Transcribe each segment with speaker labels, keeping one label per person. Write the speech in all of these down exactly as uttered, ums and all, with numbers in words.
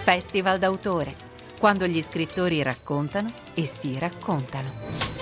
Speaker 1: Festival d'autore, quando gli scrittori raccontano e si raccontano.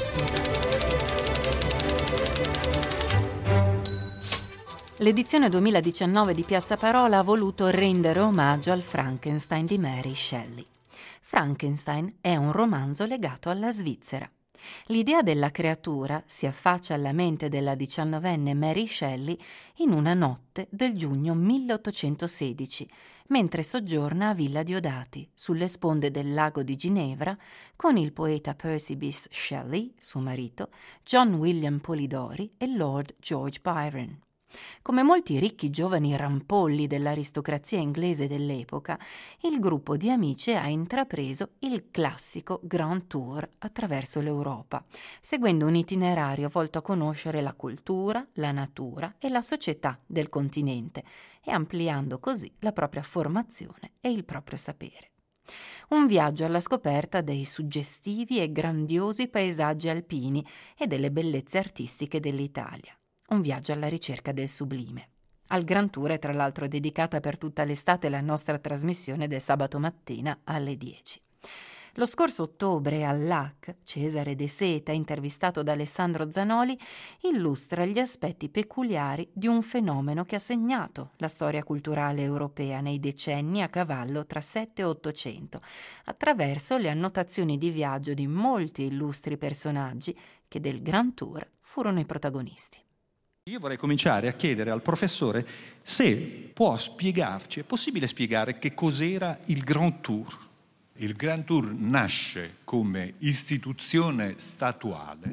Speaker 1: L'edizione duemiladiciannove di Piazza Parola ha voluto rendere omaggio al Frankenstein di Mary Shelley. Frankenstein è un romanzo legato alla Svizzera. L'idea della creatura si affaccia alla mente della diciannovenne Mary Shelley in una notte del giugno milleottocentosedici, mentre soggiorna a Villa Diodati, sulle sponde del lago di Ginevra, con il poeta Percy Bysshe Shelley, suo marito, John William Polidori e Lord George Byron. Come molti ricchi giovani rampolli dell'aristocrazia inglese dell'epoca, il gruppo di amici ha intrapreso il classico Grand Tour attraverso l'Europa, seguendo un itinerario volto a conoscere la cultura, la natura e la società del continente e ampliando così la propria formazione e il proprio sapere. Un viaggio alla scoperta dei suggestivi e grandiosi paesaggi alpini e delle bellezze artistiche dell'Italia. Un viaggio alla ricerca del sublime. Al Grand Tour è tra l'altro dedicata per tutta l'estate la nostra trasmissione del sabato mattina alle dieci. Lo scorso ottobre all'A C, Cesare De Seta, intervistato da Alessandro Zanoli, illustra gli aspetti peculiari di un fenomeno che ha segnato la storia culturale europea nei decenni a cavallo tra sette e ottocento, attraverso le annotazioni di viaggio di molti illustri personaggi che del Grand Tour furono i protagonisti.
Speaker 2: Io vorrei cominciare a chiedere al professore se può spiegarci, è possibile spiegare che cos'era il Grand Tour?
Speaker 3: Il Grand Tour nasce come istituzione statuale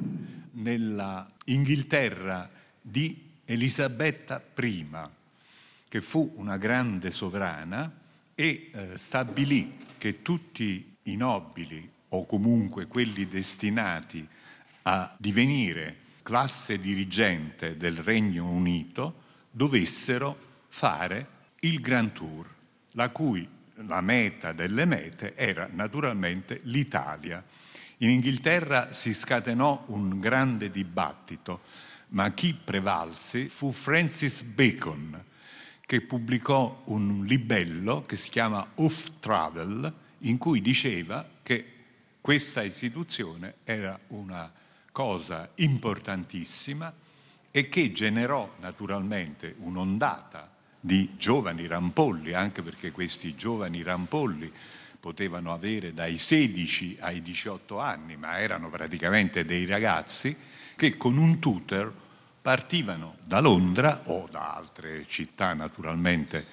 Speaker 3: nella Inghilterra di Elisabetta prima, che fu una grande sovrana e eh, stabilì che tutti i nobili o comunque quelli destinati a divenire classe dirigente del Regno Unito dovessero fare il Grand Tour, la cui la meta delle mete era naturalmente l'Italia. In Inghilterra si scatenò un grande dibattito, ma chi prevalse fu Francis Bacon, che pubblicò un libello che si chiama Off Travel, in cui diceva che questa istituzione era una cosa importantissima e che generò naturalmente un'ondata di giovani rampolli, anche perché questi giovani rampolli potevano avere dai sedici ai diciotto anni, ma erano praticamente dei ragazzi che con un tutor partivano da Londra o da altre città naturalmente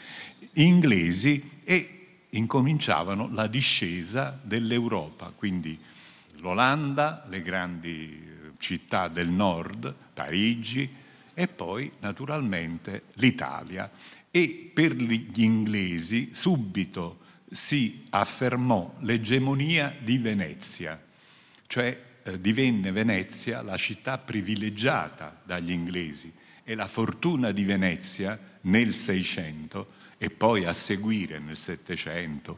Speaker 3: inglesi e incominciavano la discesa dell'Europa, quindi l'Olanda, le grandi città del nord, Parigi e poi naturalmente l'Italia. E per gli inglesi subito si affermò l'egemonia di Venezia, cioè eh, divenne Venezia la città privilegiata dagli inglesi e la fortuna di Venezia nel Seicento e poi a seguire nel Settecento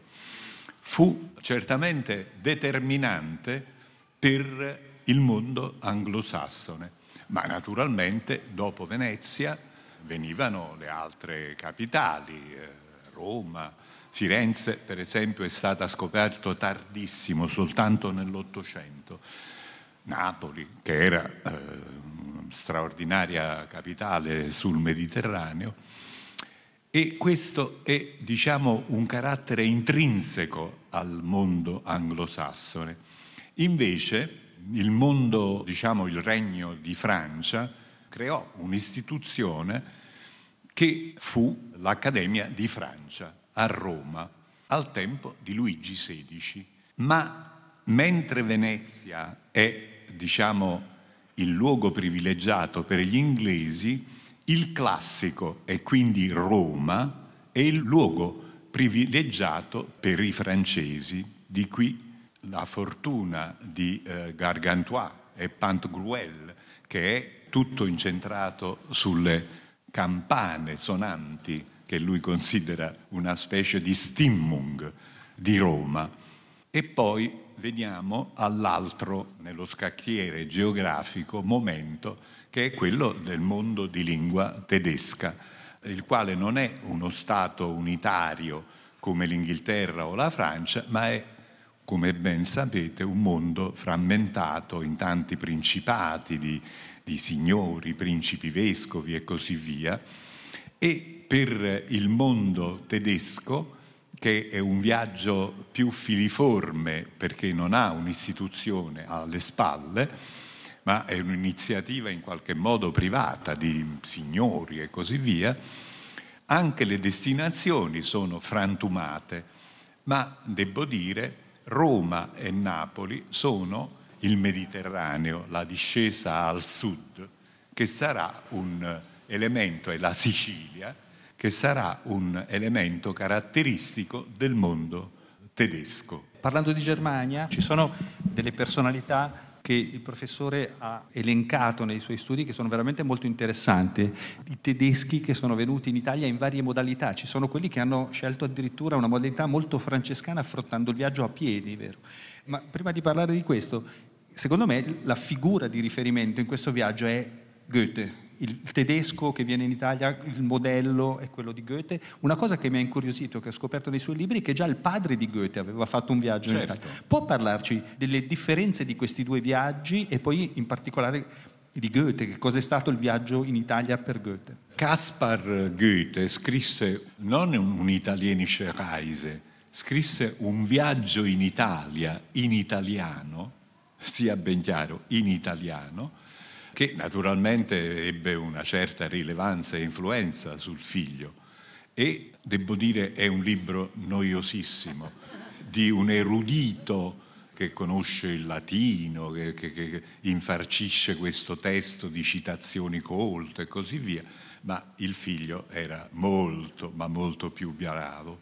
Speaker 3: fu certamente determinante per il mondo anglosassone, ma naturalmente dopo Venezia venivano le altre capitali, eh, Roma, Firenze per esempio è stata scoperta tardissimo, soltanto nell'Ottocento, Napoli che era eh, una straordinaria capitale sul Mediterraneo, e questo è diciamo un carattere intrinseco al mondo anglosassone. Invece il mondo, diciamo il regno di Francia, creò un'istituzione che fu l'Accademia di Francia a Roma al tempo di Luigi sedicesimo. Ma mentre Venezia è, diciamo, il luogo privilegiato per gli inglesi, il classico, e quindi Roma, è il luogo privilegiato per i francesi. Di qui la fortuna di eh, Gargantua e Pantagruel, che è tutto incentrato sulle campane sonanti che lui considera una specie di Stimmung di Roma. E poi veniamo all'altro, nello scacchiere geografico, momento, che è quello del mondo di lingua tedesca, il quale non è uno Stato unitario come l'Inghilterra o la Francia, ma è, come ben sapete, un mondo frammentato in tanti principati di, di signori, principi, vescovi e così via. E per il mondo tedesco, che è un viaggio più filiforme perché non ha un'istituzione alle spalle, ma è un'iniziativa in qualche modo privata di signori e così via, anche le destinazioni sono frantumate, ma devo dire Roma e Napoli sono il Mediterraneo, la discesa al sud, che sarà un elemento, e la Sicilia, che sarà un elemento caratteristico del mondo tedesco.
Speaker 2: Parlando di Germania, ci sono delle personalità che il professore ha elencato nei suoi studi che sono veramente molto interessanti. I tedeschi che sono venuti in Italia in varie modalità. Ci sono quelli che hanno scelto addirittura una modalità molto francescana affrontando il viaggio a piedi, vero? Ma prima di parlare di questo, secondo me la figura di riferimento in questo viaggio è Goethe. Il tedesco che viene in Italia, il modello è quello di Goethe. Una cosa che mi ha incuriosito, che ho scoperto nei suoi libri, è che già il padre di Goethe aveva fatto un viaggio
Speaker 3: certo.
Speaker 2: in Italia. Può parlarci delle differenze di questi due viaggi e poi in particolare di Goethe, che cos'è stato il viaggio in Italia per Goethe?
Speaker 3: Caspar Goethe scrisse non un italienische Reise, scrisse un viaggio in Italia in italiano, sia ben chiaro, in italiano, che naturalmente ebbe una certa rilevanza e influenza sul figlio. E, devo dire, è un libro noiosissimo, di un erudito che conosce il latino, che, che, che infarcisce questo testo di citazioni colte e così via, ma il figlio era molto, ma molto più bravo.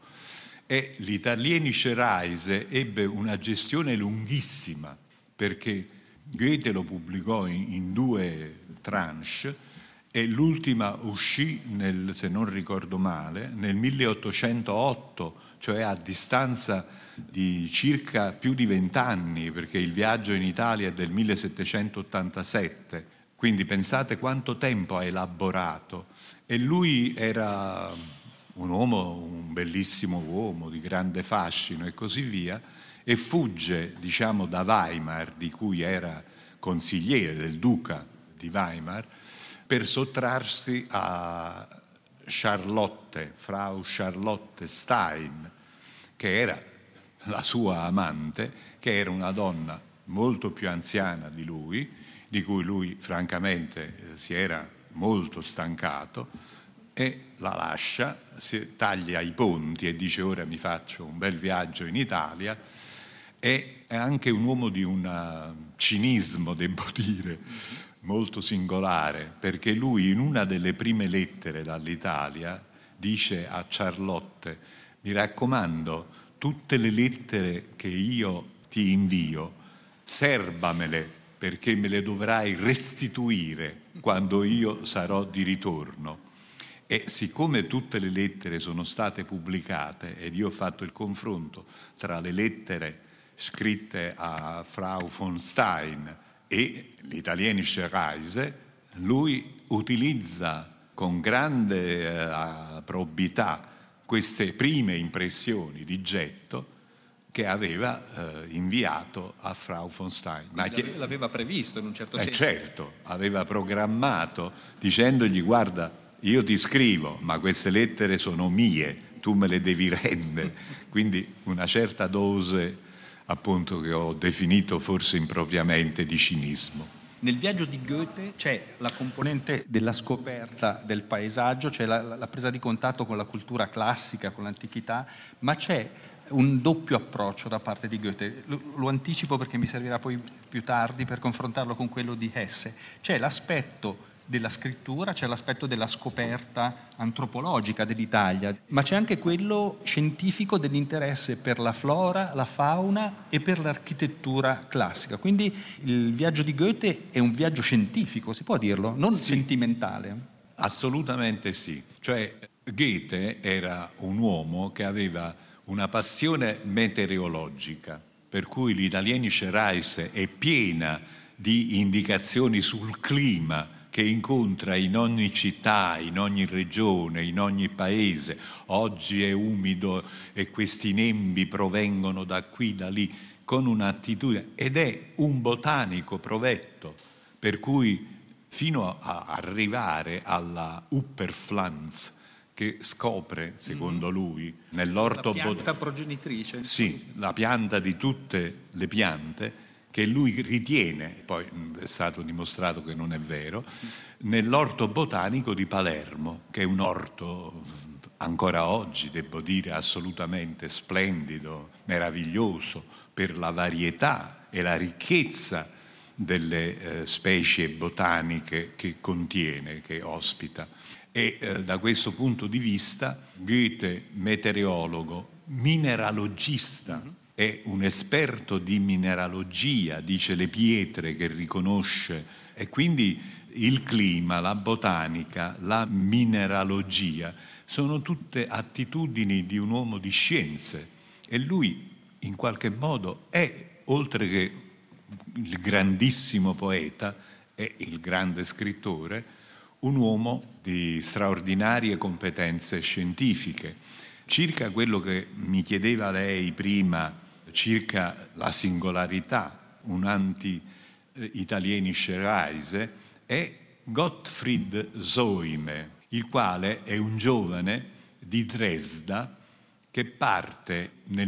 Speaker 3: E l'Italienische Reise ebbe una gestione lunghissima, perché Goethe lo pubblicò in, in due tranche e l'ultima uscì, nel, se non ricordo male, nel milleottocentootto, cioè a distanza di circa più di vent'anni, perché il viaggio in Italia è del millesettecentottantasette, quindi pensate quanto tempo ha elaborato. E lui era un uomo, un bellissimo uomo di grande fascino e così via, e fugge, diciamo, da Weimar, di cui era consigliere del duca di Weimar, per sottrarsi a Charlotte, Frau Charlotte Stein, che era la sua amante, che era una donna molto più anziana di lui, di cui lui francamente si era molto stancato, e la lascia, si taglia i ponti e dice: ora mi faccio un bel viaggio in Italia. È anche un uomo di un cinismo, devo dire, molto singolare, perché lui in una delle prime lettere dall'Italia dice a Charlotte: mi raccomando, tutte le lettere che io ti invio, serbamele, perché me le dovrai restituire quando io sarò di ritorno. E siccome tutte le lettere sono state pubblicate, ed io ho fatto il confronto tra le lettere scritte a Frau von Stein e l'Italienische Reise, lui utilizza con grande eh, probità queste prime impressioni di getto che aveva eh, inviato a Frau von Stein.
Speaker 2: Ma che l'aveva previsto in un certo
Speaker 3: eh,
Speaker 2: senso.
Speaker 3: Certo, aveva programmato dicendogli: guarda, io ti scrivo, ma queste lettere sono mie, tu me le devi rendere. Quindi una certa dose, appunto, che ho definito forse impropriamente di cinismo.
Speaker 2: Nel viaggio di Goethe c'è la componente della scoperta del paesaggio, c'è la, la presa di contatto con la cultura classica, con l'antichità, ma c'è un doppio approccio da parte di Goethe. Lo, lo anticipo perché mi servirà poi più tardi per confrontarlo con quello di Hesse. C'è l'aspetto della scrittura, c'è l'aspetto della scoperta antropologica dell'Italia, ma c'è anche quello scientifico dell'interesse per la flora, la fauna e per l'architettura classica. Quindi il viaggio di Goethe è un viaggio scientifico, si può dirlo, non
Speaker 3: sì,
Speaker 2: sentimentale.
Speaker 3: Assolutamente sì. Cioè, Goethe era un uomo che aveva una passione meteorologica, per cui l'Italienische Reise è piena di indicazioni sul clima che incontra in ogni città, in ogni regione, in ogni paese. Oggi è umido e questi nembi provengono da qui, da lì, con un'attitudine, ed è un botanico provetto, per cui fino a arrivare alla Upperpflanz, che scopre, secondo lui, nell'orto
Speaker 2: botanico. La pianta progenitrice.
Speaker 3: Sì, la pianta di tutte le piante, che lui ritiene, poi è stato dimostrato che non è vero, nell'orto botanico di Palermo, che è un orto ancora oggi, devo dire, assolutamente splendido, meraviglioso, per la varietà e la ricchezza delle eh, specie botaniche che contiene, che ospita. E eh, da questo punto di vista Goethe, meteorologo, mineralogista, è un esperto di mineralogia, dice le pietre che riconosce, e quindi il clima, la botanica, la mineralogia sono tutte attitudini di un uomo di scienze, e lui in qualche modo è, oltre che il grandissimo poeta e il grande scrittore, un uomo di straordinarie competenze scientifiche. Circa quello che mi chiedeva lei prima, circa la singolarità, un anti-italienische Reise, è Gottfried Soime, il quale è un giovane di Dresda che parte nel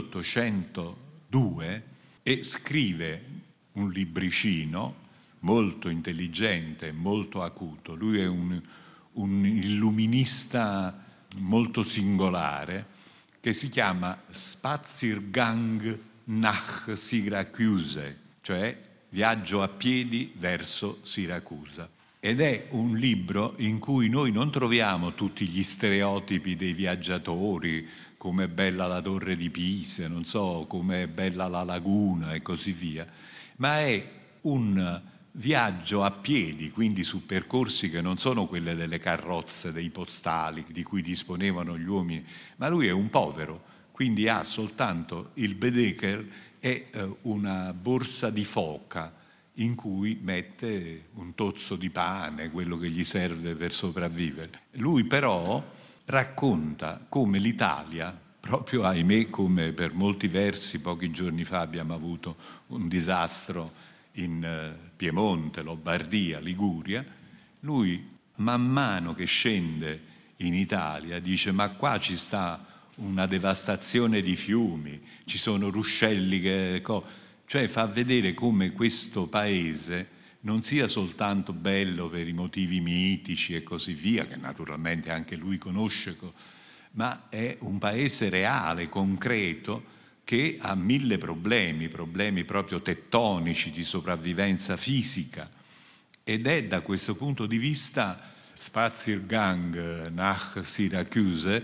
Speaker 3: milleottocentodue e scrive un libricino molto intelligente, molto acuto. Lui è un, un illuminista molto singolare che si chiama Spaziergang nach Syracuse, cioè viaggio a piedi verso Siracusa. Ed è un libro in cui noi non troviamo tutti gli stereotipi dei viaggiatori, come è bella la torre di Pisa, non so, come è bella la laguna e così via, ma è un viaggio a piedi, quindi su percorsi che non sono quelle delle carrozze, dei postali di cui disponevano gli uomini, ma lui è un povero, quindi ha soltanto il Baedeker e eh, una borsa di foca in cui mette un tozzo di pane, quello che gli serve per sopravvivere. Lui però racconta come l'Italia, proprio ahimè come per molti versi pochi giorni fa abbiamo avuto un disastro in Piemonte, Lombardia, Liguria, lui man mano che scende in Italia dice: ma qua ci sta una devastazione di fiumi, ci sono ruscelli che... cioè fa vedere come questo paese non sia soltanto bello per i motivi mitici e così via, che naturalmente anche lui conosce, ma è un paese reale, concreto, che ha mille problemi, problemi proprio tettonici, di sopravvivenza fisica. Ed è da questo punto di vista Spaziergang nach Syracuse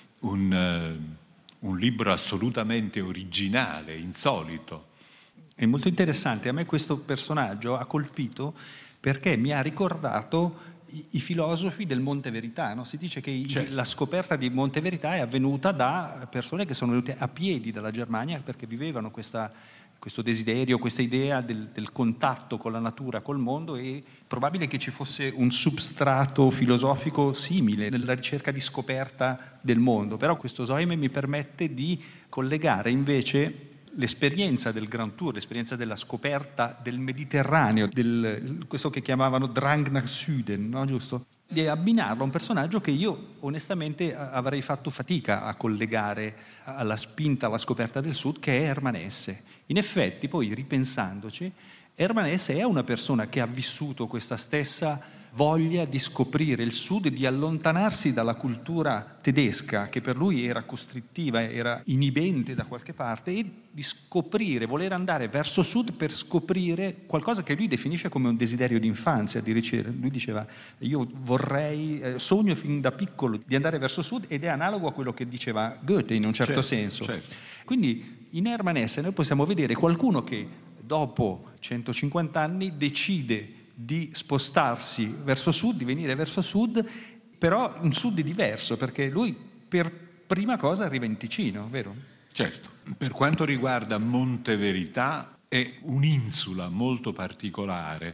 Speaker 3: un, un libro assolutamente originale, insolito.
Speaker 2: È molto interessante. A me questo personaggio ha colpito perché mi ha ricordato i, i filosofi del Monte Verità, no? Si dice che i, certo. la scoperta di Monte Verità è avvenuta da persone che sono venute a piedi dalla Germania perché vivevano questa, questo desiderio, questa idea del, del contatto con la natura, col mondo, e probabile che ci fosse un substrato filosofico simile nella ricerca di scoperta del mondo. Però questo Soime mi permette di collegare invece l'esperienza del Grand Tour, l'esperienza della scoperta del Mediterraneo, del, questo che chiamavano Drang nach Süden, no? Giusto? Di abbinarlo a un personaggio che io onestamente avrei fatto fatica a collegare alla spinta, alla scoperta del Sud, che è Hermann Hesse. In effetti, poi ripensandoci, Hermann Hesse è una persona che ha vissuto questa stessa voglia di scoprire il Sud e di allontanarsi dalla cultura tedesca, che per lui era costrittiva, era inibente da qualche parte, e di scoprire, voler andare verso Sud per scoprire qualcosa che lui definisce come un desiderio di infanzia. Di ricevere. Lui diceva: io vorrei, eh, sogno fin da piccolo di andare verso Sud, ed è analogo a quello che diceva Goethe in un certo
Speaker 3: certo,
Speaker 2: senso.
Speaker 3: Certo.
Speaker 2: Quindi in Hermann Hesse noi possiamo vedere qualcuno che dopo centocinquanta anni decide di spostarsi verso sud, di venire verso sud, però un sud diverso, perché lui per prima cosa arriva in Ticino, vero?
Speaker 3: Certo. Per quanto riguarda Monte Verità, è un'insula molto particolare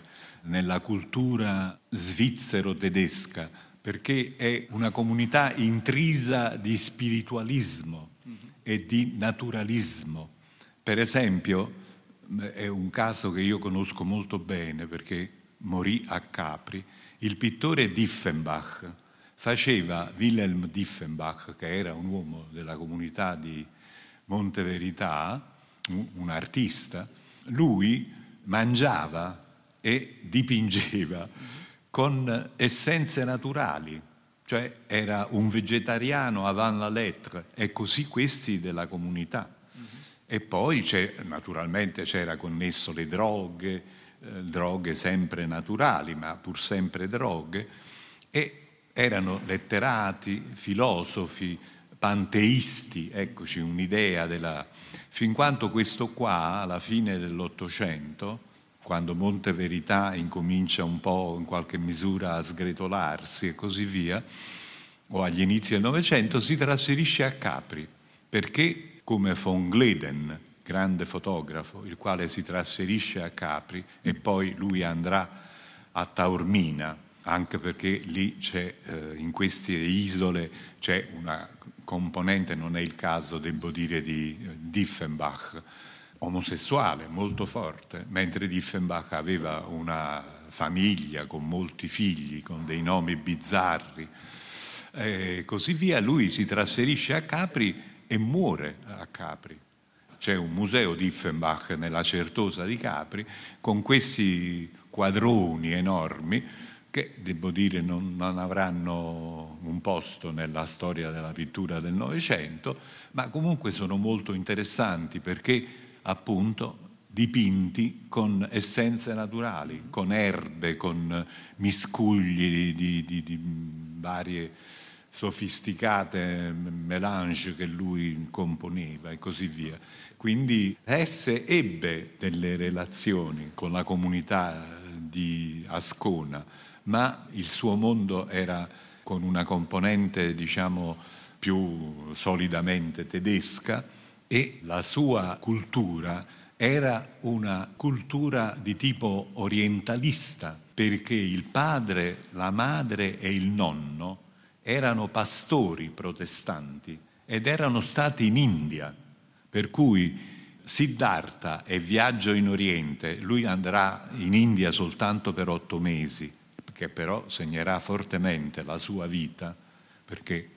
Speaker 3: nella cultura svizzero-tedesca, perché è una comunità intrisa di spiritualismo e di naturalismo. Per esempio, è un caso che io conosco molto bene perché morì a Capri, il pittore Dieffenbach faceva, Wilhelm Dieffenbach, che era un uomo della comunità di Monteverità, un, un artista, lui mangiava e dipingeva con essenze naturali, cioè era un vegetariano avant la lettre, e così questi della comunità. Mm-hmm. E poi c'è, naturalmente c'era connesso le droghe, eh, droghe sempre naturali, ma pur sempre droghe, e erano letterati, filosofi, panteisti, eccoci un'idea della... fin quanto questo qua, alla fine dell'Ottocento, quando Monteverità incomincia un po' in qualche misura a sgretolarsi e così via, o agli inizi del Novecento, si trasferisce a Capri, perché come von Gleden, grande fotografo, il quale si trasferisce a Capri e poi lui andrà a Taormina, anche perché lì c'è, eh, in queste isole c'è una componente, non è il caso, devo dire, di eh, Dieffenbach, omosessuale molto forte, mentre Dieffenbach aveva una famiglia con molti figli, con dei nomi bizzarri e così via. Lui si trasferisce a Capri e muore a Capri. C'è un museo Dieffenbach nella Certosa di Capri con questi quadroni enormi che, devo dire, non, non avranno un posto nella storia della pittura del Novecento, ma comunque sono molto interessanti perché appunto dipinti con essenze naturali, con erbe, con miscugli di, di, di varie sofisticate melange che lui componeva e così via. Quindi Hesse ebbe delle relazioni con la comunità di Ascona, ma il suo mondo era con una componente, diciamo, più solidamente tedesca, e la sua cultura era una cultura di tipo orientalista, perché il padre, la madre e il nonno erano pastori protestanti ed erano stati in India, per cui Siddhartha e Viaggio in Oriente, lui andrà in India soltanto per otto mesi, che però segnerà fortemente la sua vita, perché,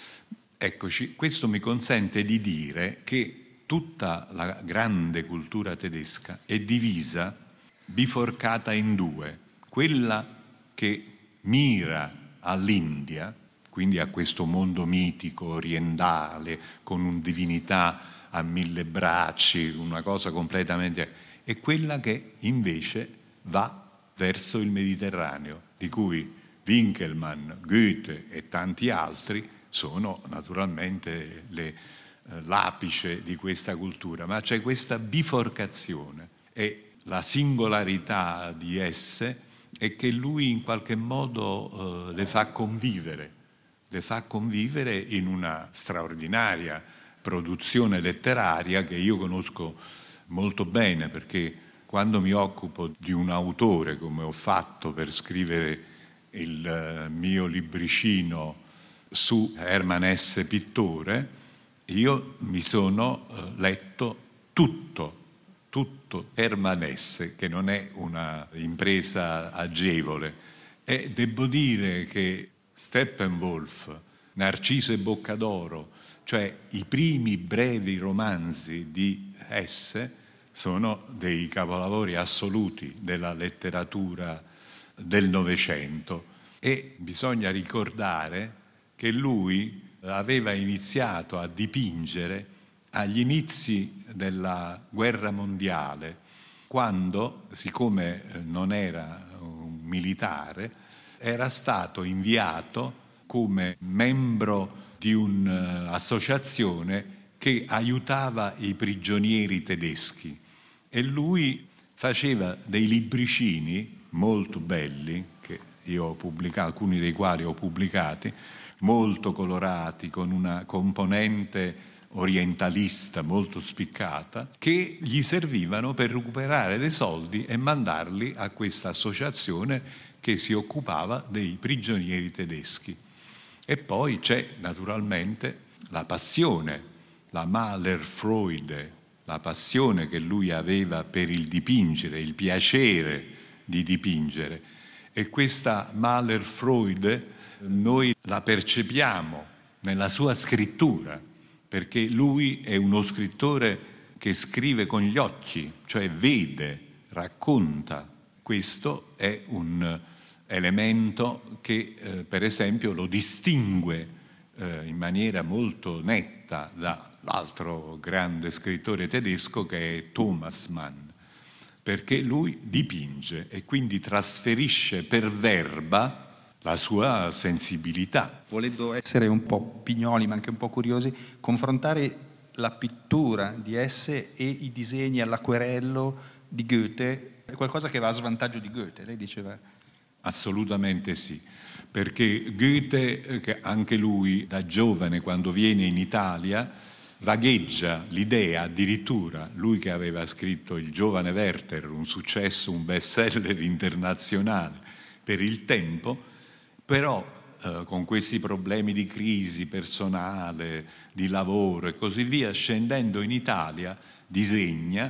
Speaker 3: eccoci, questo mi consente di dire che tutta la grande cultura tedesca è divisa, biforcata in due: quella che mira all'India, quindi a questo mondo mitico orientale con un divinità a mille bracci, una cosa completamente, e quella che invece va verso il Mediterraneo, di cui Winckelmann, Goethe e tanti altri sono naturalmente le, eh, l'apice di questa cultura. Ma c'è questa biforcazione, e la singolarità di esse è che lui in qualche modo eh, le fa convivere, le fa convivere in una straordinaria produzione letteraria che io conosco molto bene, perché quando mi occupo di un autore, come ho fatto per scrivere il mio libricino su Hermann Hesse pittore, io mi sono letto tutto, tutto Hermann Hesse, che non è una impresa agevole, e devo dire che Steppenwolf, Narciso e Boccadoro, cioè i primi brevi romanzi di Hesse, sono dei capolavori assoluti della letteratura del Novecento. E bisogna ricordare che lui aveva iniziato a dipingere agli inizi della guerra mondiale, quando, siccome non era un militare, era stato inviato come membro di un'associazione che aiutava i prigionieri tedeschi, e lui faceva dei libricini molto belli, che io ho pubblicato, alcuni dei quali ho pubblicati, molto colorati, con una componente orientalista molto spiccata, che gli servivano per recuperare dei soldi e mandarli a questa associazione che si occupava dei prigionieri tedeschi. E poi c'è naturalmente la passione, la Malerfreude, la passione che lui aveva per il dipingere, il piacere di dipingere. E questa Malerfreude noi la percepiamo nella sua scrittura, perché lui è uno scrittore che scrive con gli occhi, cioè vede, racconta. Questo è un elemento che eh, per esempio lo distingue eh, in maniera molto netta dall'altro grande scrittore tedesco che è Thomas Mann, perché lui dipinge e quindi trasferisce per verba la sua sensibilità.
Speaker 2: Volendo essere un po' pignoli ma anche un po' curiosi, confrontare la pittura di Hesse e i disegni all'acquerello di Goethe è qualcosa che va a svantaggio di Goethe, lei diceva?
Speaker 3: Assolutamente sì, perché Goethe, che anche lui da giovane quando viene in Italia, vagheggia l'idea addirittura, lui che aveva scritto Il giovane Werther, un successo, un bestseller internazionale per il tempo, però eh, con questi problemi di crisi personale, di lavoro e così via, scendendo in Italia disegna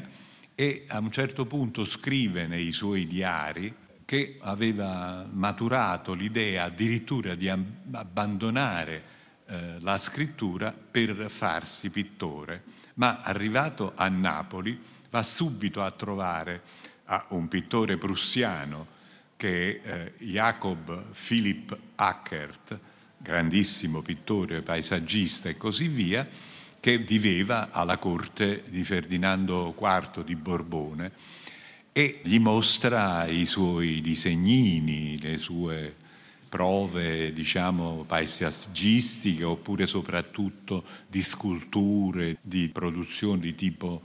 Speaker 3: e a un certo punto scrive nei suoi diari che aveva maturato l'idea addirittura di abbandonare eh, la scrittura per farsi pittore, ma arrivato a Napoli va subito a trovare a un pittore prussiano che è eh, Jacob Philipp Ackert, grandissimo pittore, paesaggista e così via, che viveva alla corte di Ferdinando quarto di Borbone e gli mostra i suoi disegnini, le sue prove, diciamo, paesaggistiche oppure soprattutto di sculture, di produzioni di tipo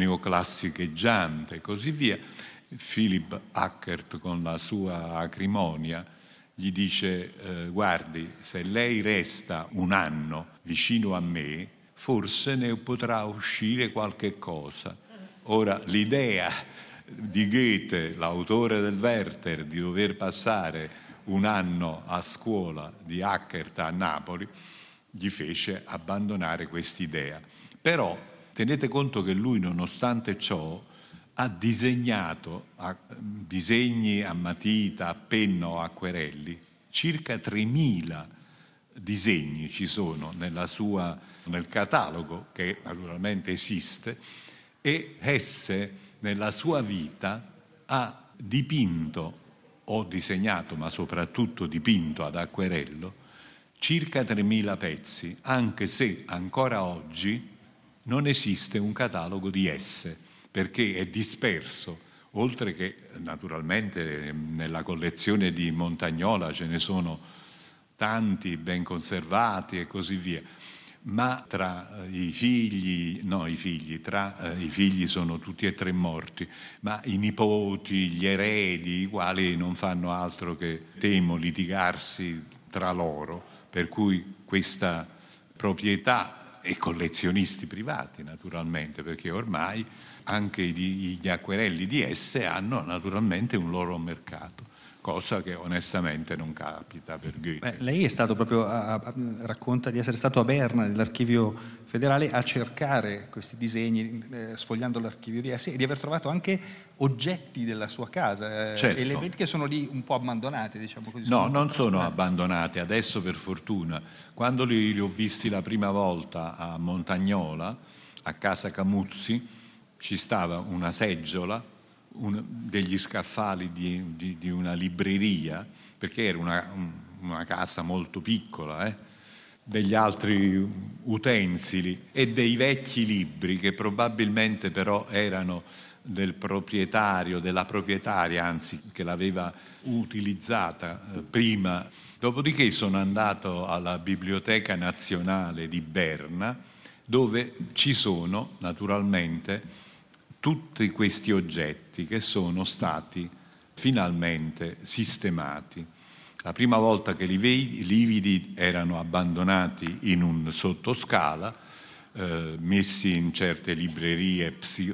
Speaker 3: neoclassicheggiante e così via. Philipp Ackert con la sua acrimonia gli dice eh, guardi, se lei resta un anno vicino a me forse ne potrà uscire qualche cosa. Ora l'idea di Goethe, l'autore del Werther, di dover passare un anno a scuola di Ackert a Napoli gli fece abbandonare quest'idea. Però tenete conto che lui, nonostante ciò, ha disegnato a, disegni a matita, a penna o acquerelli, circa tremila disegni ci sono nella sua, nel catalogo, che naturalmente esiste, e Hesse nella sua vita ha dipinto, o disegnato, ma soprattutto dipinto ad acquerello, circa tremila pezzi, anche se ancora oggi non esiste un catalogo di Hesse, perché è disperso, oltre che naturalmente nella collezione di Montagnola ce ne sono tanti ben conservati e così via, ma tra i figli, no i figli, tra eh, i figli sono tutti e tre morti, ma i nipoti, gli eredi, i quali non fanno altro che, temo, litigarsi tra loro, per cui questa proprietà, e collezionisti privati naturalmente, perché ormai anche gli acquerelli di Hesse hanno naturalmente un loro mercato, cosa che onestamente non capita per Goethe.
Speaker 2: Beh, lei è stato proprio, a, a, racconta di essere stato a Berna, nell'archivio federale, a cercare questi disegni, eh, sfogliando l'archivio di Hesse, e di aver trovato anche oggetti della sua casa, eh,
Speaker 3: certo.
Speaker 2: Elementi che sono lì un po' abbandonati, diciamo così.
Speaker 3: No,
Speaker 2: sono
Speaker 3: non sono abbandonati, adesso per fortuna. Quando li, li ho visti la prima volta a Montagnola, a casa Camuzzi, ci stava una seggiola, un, degli scaffali di, di, di una libreria, perché era una, una casa molto piccola, eh? degli altri utensili e dei vecchi libri che probabilmente però erano del proprietario, della proprietaria, anzi, che l'aveva utilizzata eh, prima. Dopodiché sono andato alla Biblioteca Nazionale di Berna, dove ci sono naturalmente tutti questi oggetti che sono stati finalmente sistemati. La prima volta che li vidi, i lividi erano abbandonati in un sottoscala, eh, messi in certe librerie,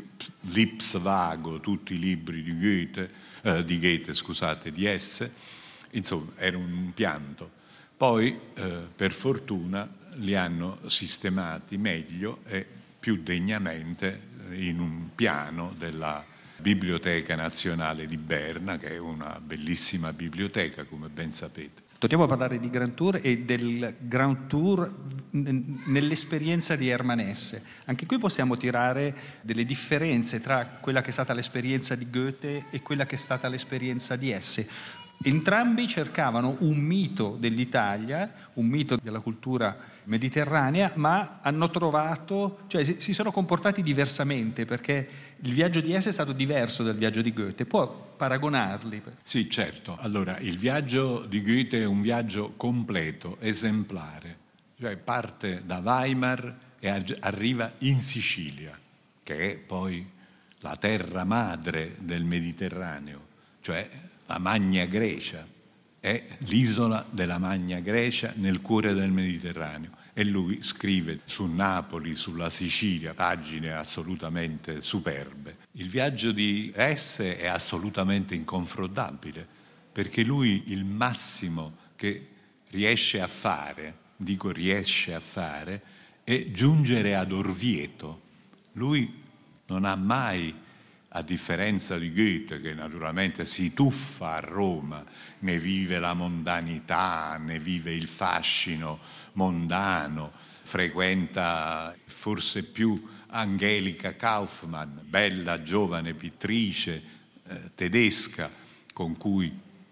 Speaker 3: Lipsvago, tutti i libri di Goethe, eh, di Goethe, scusate, di Hesse, insomma era un pianto. Poi eh, per fortuna li hanno sistemati meglio e più degnamente in un piano della Biblioteca Nazionale di Berna, che è una bellissima biblioteca, come ben sapete.
Speaker 2: Torniamo a parlare di Grand Tour e del Grand Tour nell'esperienza di Hermann Hesse. Anche qui possiamo tirare delle differenze tra quella che è stata l'esperienza di Goethe e quella che è stata l'esperienza di Hesse. Entrambi cercavano un mito dell'Italia, un mito della cultura mediterranea, ma hanno trovato, cioè si sono comportati diversamente, perché il viaggio di Hesse è stato diverso dal viaggio di Goethe. Può paragonarli?
Speaker 3: Sì, certo. Allora, il viaggio di Goethe è un viaggio completo, esemplare, cioè parte da Weimar e arriva in Sicilia, che è poi la terra madre del Mediterraneo, cioè la Magna Grecia, è l'isola della Magna Grecia nel cuore del Mediterraneo. E lui scrive su Napoli, sulla Sicilia, pagine assolutamente superbe. Il viaggio di Hesse è assolutamente inconfrontabile, perché lui il massimo che riesce a fare, dico riesce a fare, è giungere ad Orvieto. Lui non ha mai, a differenza di Goethe, che naturalmente si tuffa a Roma, ne vive la mondanità, ne vive il fascino mondano, frequenta forse più Angelica Kaufmann, bella giovane pittrice eh, tedesca, con cui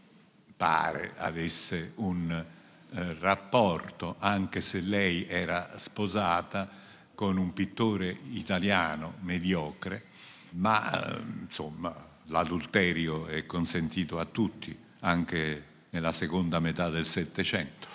Speaker 3: pare avesse un eh, rapporto, anche se lei era sposata con un pittore italiano mediocre. Ma insomma l'adulterio è consentito a tutti, anche nella seconda metà del Settecento.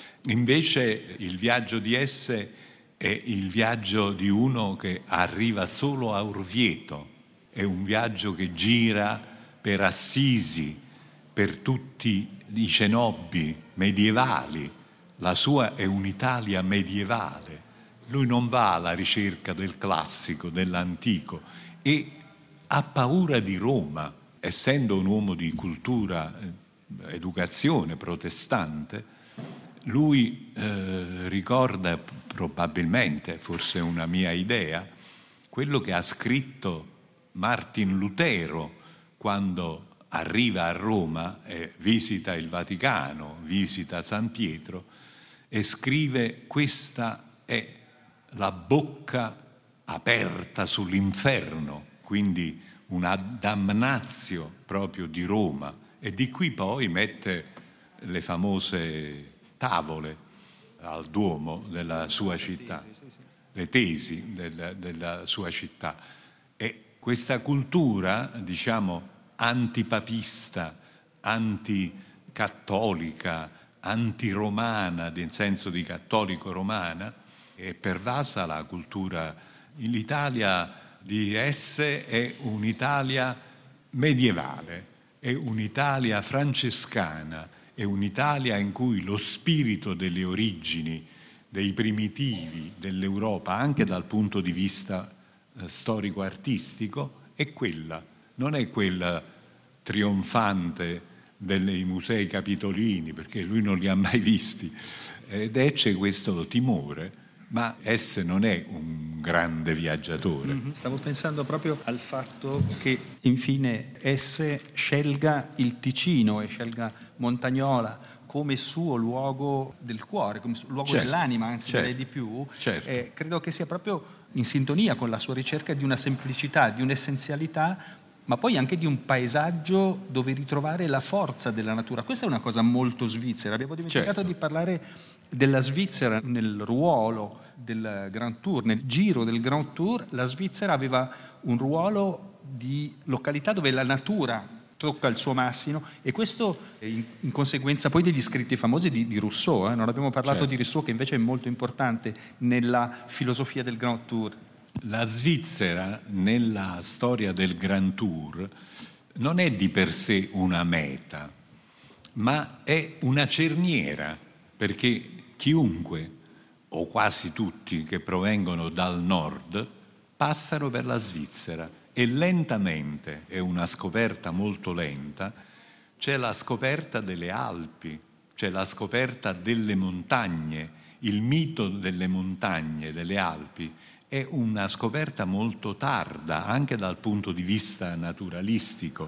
Speaker 3: Invece il viaggio di Hesse è il viaggio di uno che arriva solo a Orvieto, è un viaggio che gira per Assisi, per tutti i cenobi medievali. La sua è un'Italia medievale. Lui non va alla ricerca del classico, dell'antico, e ha paura di Roma, essendo un uomo di cultura, eh, educazione protestante. Lui eh, ricorda probabilmente, forse è una mia idea, quello che ha scritto Martin Lutero quando arriva a Roma e visita il Vaticano, visita San Pietro e scrive: questa è la bocca aperta sull'inferno, quindi una damnatio proprio di Roma, e di qui poi mette le famose tavole al Duomo della sua città, le tesi della, della sua città. E questa cultura, diciamo, antipapista, anticattolica, antiromana, nel senso di cattolico-romana, è pervasa la cultura. L'Italia di Hesse è un'Italia medievale, è un'Italia francescana, è un'Italia in cui lo spirito delle origini, dei primitivi dell'Europa, anche dal punto di vista eh, storico-artistico, è quella, non è quella trionfante dei musei capitolini, perché lui non li ha mai visti, ed è c'è questo timore. Ma Hesse non è un grande viaggiatore.
Speaker 2: Mm-hmm. Stavo pensando proprio al fatto che infine Hesse scelga il Ticino e scelga Montagnola come suo luogo del cuore, come luogo certo, dell'anima, anzi certo, direi di più.
Speaker 3: Certo.
Speaker 2: Eh, credo che sia proprio in sintonia con la sua ricerca di una semplicità, di un'essenzialità, ma poi anche di un paesaggio dove ritrovare la forza della natura. Questa è una cosa molto svizzera. Abbiamo dimenticato certo. di parlare della Svizzera nel ruolo del Grand Tour, nel giro del Grand Tour. La Svizzera aveva un ruolo di località dove la natura tocca il suo massimo, e questo in, in conseguenza poi degli scritti famosi di, di Rousseau. Eh? Non abbiamo parlato certo. di Rousseau, che invece è molto importante nella filosofia del Grand Tour.
Speaker 3: La Svizzera nella storia del Grand Tour non è di per sé una meta, ma è una cerniera, perché chiunque o quasi tutti, che provengono dal nord, passano per la Svizzera e lentamente, è una scoperta molto lenta, c'è la scoperta delle Alpi, c'è la scoperta delle montagne. Il mito delle montagne, delle Alpi, è una scoperta molto tarda, anche dal punto di vista naturalistico.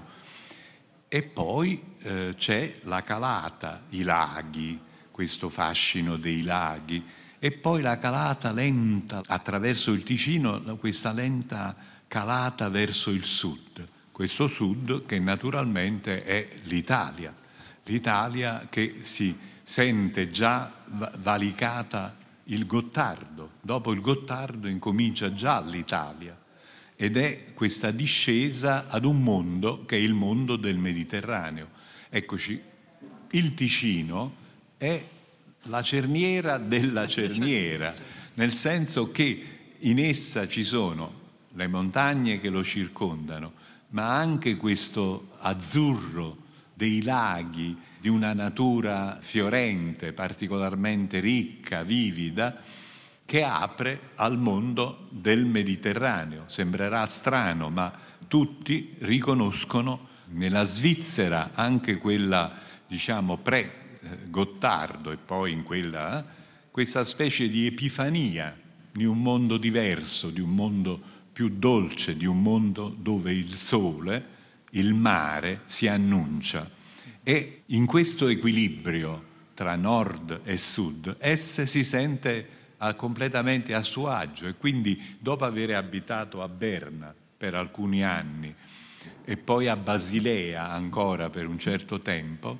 Speaker 3: E poi eh, c'è la calata, i laghi, questo fascino dei laghi, e poi la calata lenta attraverso il Ticino, questa lenta calata verso il sud, questo sud che naturalmente è l'Italia, l'Italia che si sente già valicata il Gottardo, dopo il Gottardo incomincia già l'Italia, ed è questa discesa ad un mondo che è il mondo del Mediterraneo. Eccoci, il Ticino è la cerniera della cerniera, nel senso che in essa ci sono le montagne che lo circondano, ma anche questo azzurro dei laghi, di una natura fiorente, particolarmente ricca, vivida, che apre al mondo del Mediterraneo. Sembrerà strano, ma tutti riconoscono nella Svizzera, anche quella, diciamo, pre-Gottardo e poi in quella, eh, questa specie di epifania di un mondo diverso, di un mondo più dolce, di un mondo dove il sole, il mare si annuncia. E in questo equilibrio tra nord e sud, esse si sente a, completamente a suo agio, e quindi dopo aver abitato a Berna per alcuni anni e poi a Basilea ancora per un certo tempo,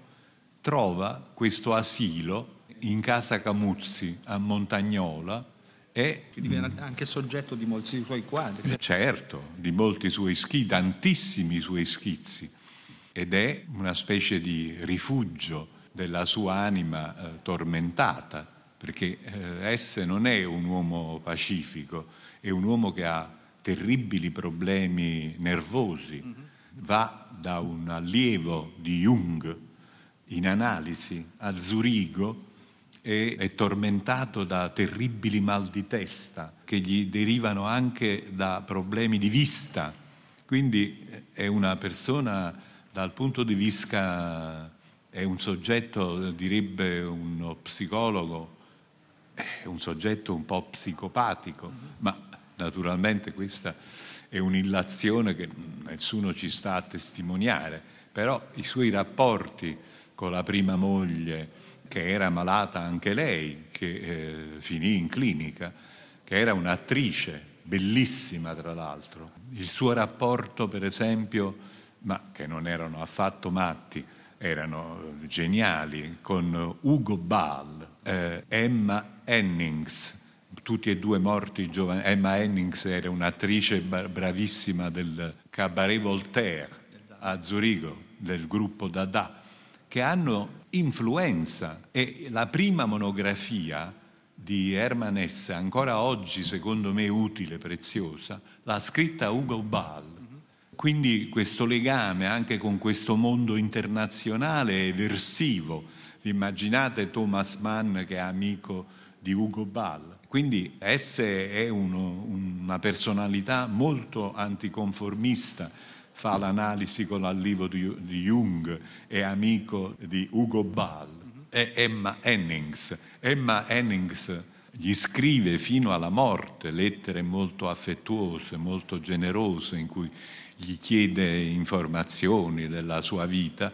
Speaker 3: trova questo asilo in Casa Camuzzi a Montagnola e
Speaker 2: che diventa anche soggetto di molti suoi quadri.
Speaker 3: Certo, di molti suoi schizzi, tantissimi suoi schizzi, ed è una specie di rifugio della sua anima eh, tormentata, perché eh, esse non è un uomo pacifico, è un uomo che ha terribili problemi nervosi. Mm-hmm. Va da un allievo di Jung in analisi a Zurigo e è tormentato da terribili mal di testa che gli derivano anche da problemi di vista. Quindi è una persona, dal punto di vista, è un soggetto, direbbe uno psicologo, è un soggetto un po' psicopatico, mm-hmm. ma naturalmente questa è un'illazione che nessuno ci sta a testimoniare, però i suoi rapporti con la prima moglie, che era malata anche lei, che eh, finì in clinica, che era un'attrice bellissima tra l'altro, il suo rapporto per esempio, ma che non erano affatto matti, erano geniali, con Ugo Ball, eh, Emma Hennings, tutti e due morti giovani. Emma Hennings era un'attrice bravissima del Cabaret Voltaire a Zurigo, del gruppo Dada, che hanno influenza, e la prima monografia di Hermann Hesse, ancora oggi secondo me utile, preziosa, l'ha scritta Ugo Ball. Quindi questo legame anche con questo mondo internazionale eversivo. Immaginate Thomas Mann che è amico di Ugo Ball. Quindi Hesse è uno, una personalità molto anticonformista, fa l'analisi con l'allievo di, di Jung, è amico di Ugo Ball. E Emma Hennings. Emma Hennings gli scrive fino alla morte lettere molto affettuose, molto generose, in cui gli chiede informazioni della sua vita.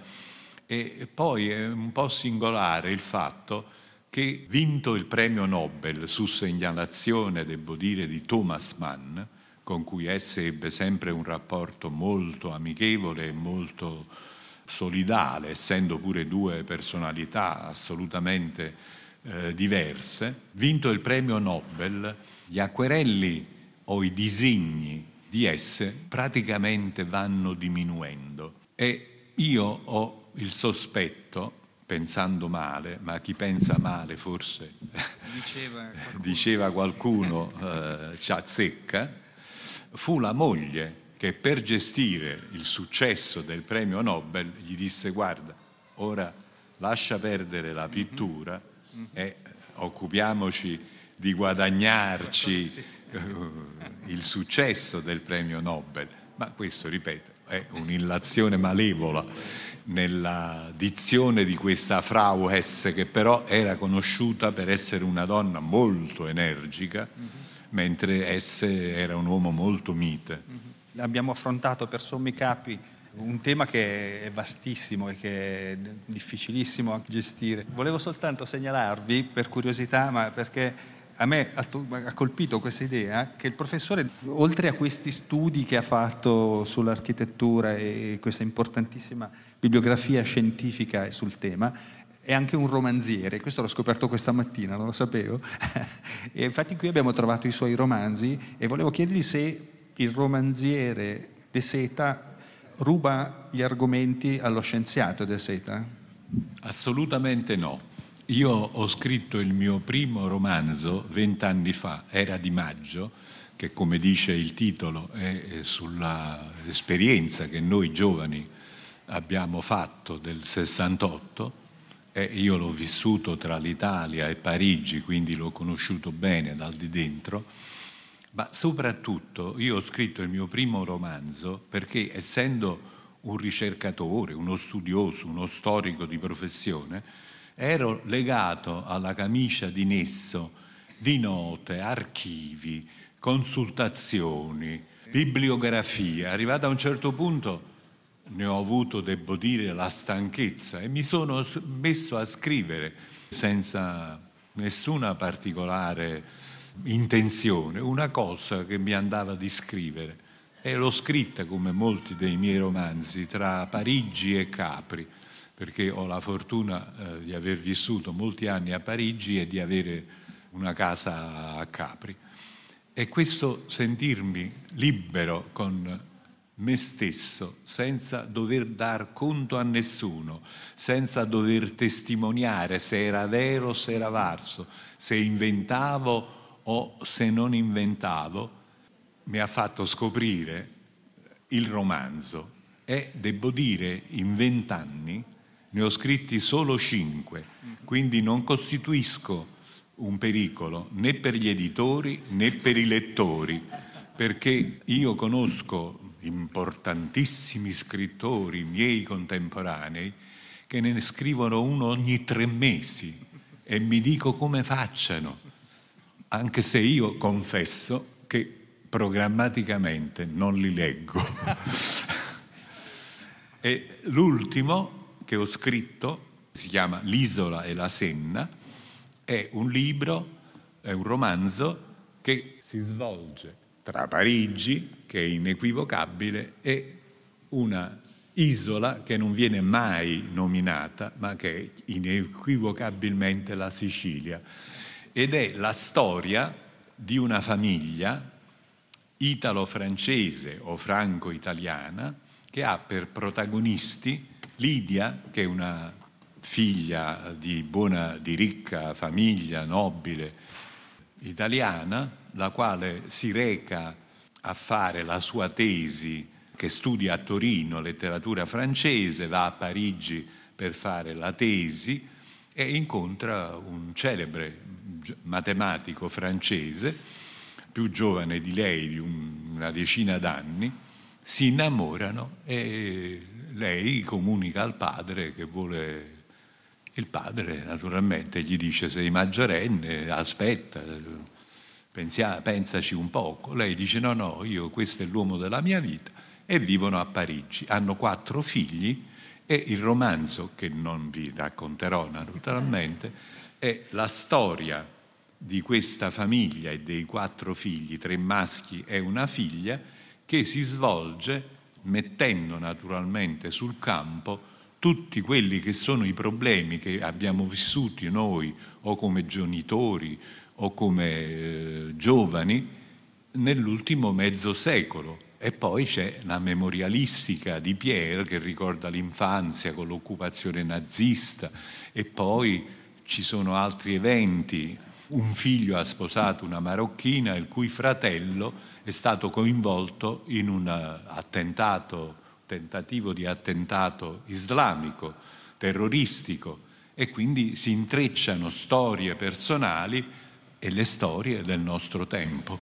Speaker 3: E poi è un po' singolare il fatto che, vinto il premio Nobel su segnalazione, devo dire, di Thomas Mann, con cui esse ebbe sempre un rapporto molto amichevole e molto solidale, essendo pure due personalità assolutamente eh, diverse, vinto il premio Nobel, gli acquerelli o i disegni di esse praticamente vanno diminuendo, e io ho il sospetto, pensando male, ma chi pensa male forse diceva qualcuno, diceva qualcuno eh, ci azzecca, fu la moglie che per gestire il successo del premio Nobel gli disse: guarda, ora lascia perdere la pittura mm-hmm. e occupiamoci di guadagnarci il successo del premio Nobel, ma questo, ripeto, è un'illazione malevola nella dizione di questa Frau Hesse, che però era conosciuta per essere una donna molto energica, mm-hmm. mentre Hesse era un uomo molto mite.
Speaker 2: Mm-hmm. Abbiamo affrontato per sommi capi un tema che è vastissimo e che è difficilissimo anche gestire. Volevo soltanto segnalarvi, per curiosità, ma perché a me ha colpito questa idea che il professore, oltre a questi studi che ha fatto sull'architettura e questa importantissima bibliografia scientifica sul tema, è anche un romanziere. Questo l'ho scoperto questa mattina, non lo sapevo. E infatti qui abbiamo trovato i suoi romanzi e volevo chiedergli se il romanziere De Seta ruba gli argomenti allo scienziato De Seta.
Speaker 3: Assolutamente no. Io ho scritto il mio primo romanzo vent'anni fa, Era di maggio, che come dice il titolo è sulla esperienza che noi giovani abbiamo fatto del sessantotto, e io l'ho vissuto tra l'Italia e Parigi, quindi l'ho conosciuto bene dal di dentro, ma soprattutto io ho scritto il mio primo romanzo perché, essendo un ricercatore, uno studioso, uno storico di professione, ero legato alla camicia di Nesso di note, archivi, consultazioni, bibliografie. Arrivato a un certo punto ne ho avuto, devo dire, la stanchezza e mi sono messo a scrivere senza nessuna particolare intenzione, una cosa che mi andava di scrivere. E l'ho scritta, come molti dei miei romanzi, tra Parigi e Capri, perché ho la fortuna eh, di aver vissuto molti anni a Parigi e di avere una casa a Capri. E questo sentirmi libero con me stesso, senza dover dar conto a nessuno, senza dover testimoniare se era vero o se era falso, se inventavo o se non inventavo, mi ha fatto scoprire il romanzo. E devo dire, in vent'anni ne ho scritti solo cinque, quindi non costituisco un pericolo né per gli editori né per i lettori, perché io conosco importantissimi scrittori miei contemporanei che ne scrivono uno ogni tre mesi e mi dico come facciano, anche se io confesso che programmaticamente non li leggo. E l'ultimo che ho scritto si chiama L'isola e la Senna, è un libro, è un romanzo che si svolge tra Parigi, che è inequivocabile, e una isola che non viene mai nominata, ma che è inequivocabilmente la Sicilia. Ed è la storia di una famiglia italo-francese o franco-italiana che ha per protagonisti Lidia, che è una figlia di buona, di ricca famiglia nobile italiana, la quale si reca a fare la sua tesi, che studia a Torino letteratura francese, va a Parigi per fare la tesi e incontra un celebre matematico francese, più giovane di lei di una decina d'anni. Si innamorano e lei comunica al padre che vuole. Il padre naturalmente gli dice: sei maggiorenne, aspetta, pensia, pensaci un poco. Lei dice: no, no, io questo è l'uomo della mia vita, e vivono a Parigi. Hanno quattro figli e il romanzo, che non vi racconterò naturalmente, è la storia di questa famiglia e dei quattro figli, tre maschi e una figlia, che si svolge mettendo naturalmente sul campo tutti quelli che sono i problemi che abbiamo vissuti noi o come genitori o come eh, giovani nell'ultimo mezzo secolo. E poi c'è la memorialistica di Pierre che ricorda l'infanzia con l'occupazione nazista, e poi ci sono altri eventi. Un figlio ha sposato una marocchina il cui fratello è stato coinvolto in un attentato, tentativo di attentato islamico, terroristico, e quindi si intrecciano storie personali e le storie del nostro tempo.